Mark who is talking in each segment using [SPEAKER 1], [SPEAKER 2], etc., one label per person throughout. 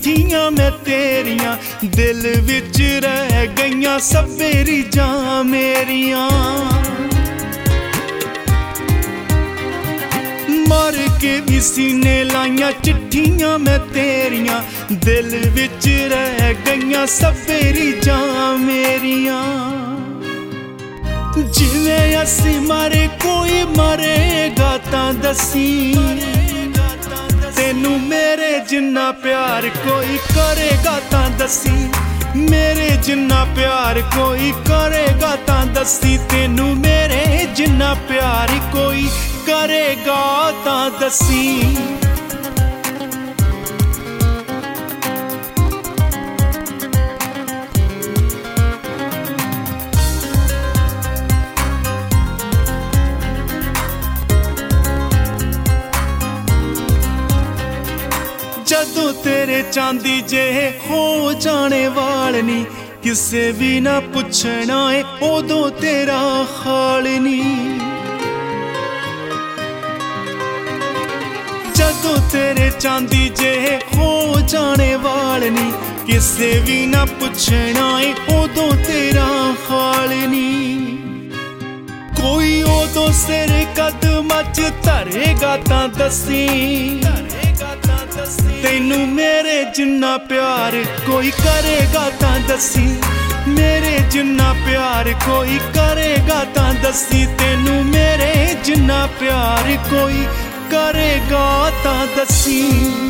[SPEAKER 1] चिट्ठियां मैं तेरियां दिल विच रह गईयां सब्बे रीझां मेरियां। मर के भी सीने लाइयां चिट्ठियां मैं तेरियां दिल विच रह गईयां सब्बे रीझां मेरियां। जिवें असी मरे कोई मरेगा तां दसी, तेनू मेरे जिन्ना प्यार कोई करेगा तां दसी। मेरे जिन्ना प्यार कोई करेगा तां दसी, तेनू मेरे जिन्ना प्यार कोई करेगा तां दसी। जदों तेरे चांदी जे हो जाने वाले नी, किसे भी ना पुछना है उदों तेरा हाल नी। जदों तेरे चांदी जे हो जाने वाले नी, किसे भी ना पुछना है उदों तेरा हाल नी। कोई उदों सिर कदमां च धरेगा तां दसी, तेनू मेरे जिन्ना प्यार कोई करेगा तां दसी। मेरे जिन्ना प्यार कोई करेगा तां दसी, तेनू मेरे जिन्ना प्यार कोई करेगा तां दसी।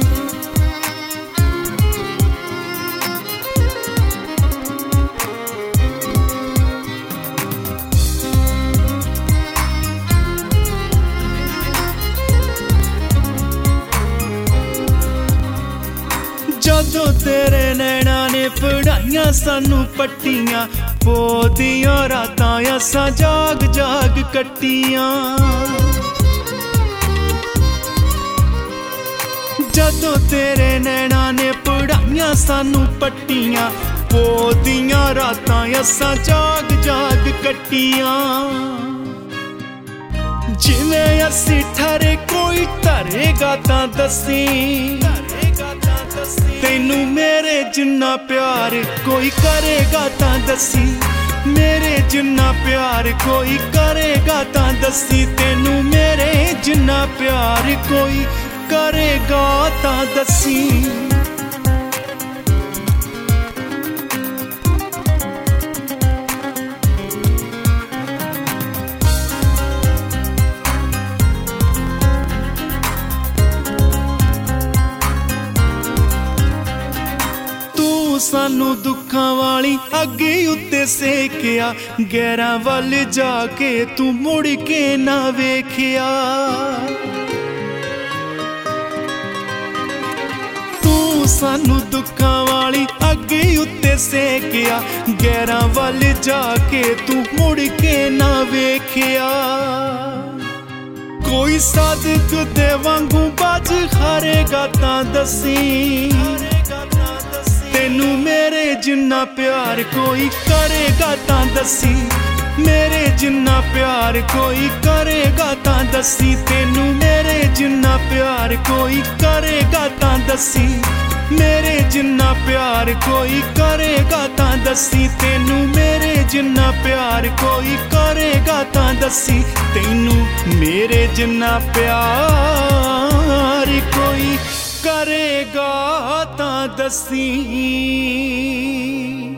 [SPEAKER 1] जदों तेरे नैना ने पढ़ाइयां सानू पट्टियां, पोदियां रातां असां जाग जाग कट्टियां। जदों तेरे नैना ने पढ़ाइयां सानू पट्टियां, पोदियां रातां असां जाग जाग कट्टियां। जिवें असी ठरे कोई धरेगा तां दसी, तेनू मेरे जिन्ना प्यार कोई करेगा तां दसी। मेरे जिन्ना प्यार कोई करेगा तां दसी, तेनू मेरे जिन्ना प्यार कोई करेगा तां दसी। सानू दुखां वाली अग्गी उत्ते सेकिया, गैरां वल जाके तू मुड़ के ना वेखिया। तू सानू दुखां वाली अग्गी उत्ते सेकिया, गैरां वल जाके तू मुड़ के ना वेखिया। कोई सादिक दे वांगू बाज हारेगा तां दसी, तेनू मेरे जिन्ना प्यार कोई करेगा तां दसी। मेरे जिन्ना प्यार कोई करेगा तां दसी, तेनू मेरे जिन्ना प्यार कोई करेगा तां दसी। मेरे जिन्ना प्यार कोई करेगा तां दसी, तेनू मेरे जिन्ना प्यार कोई करेगा तां दसी। तेनू मेरे जिन्ना प्यार कोई करेगा तां दसी।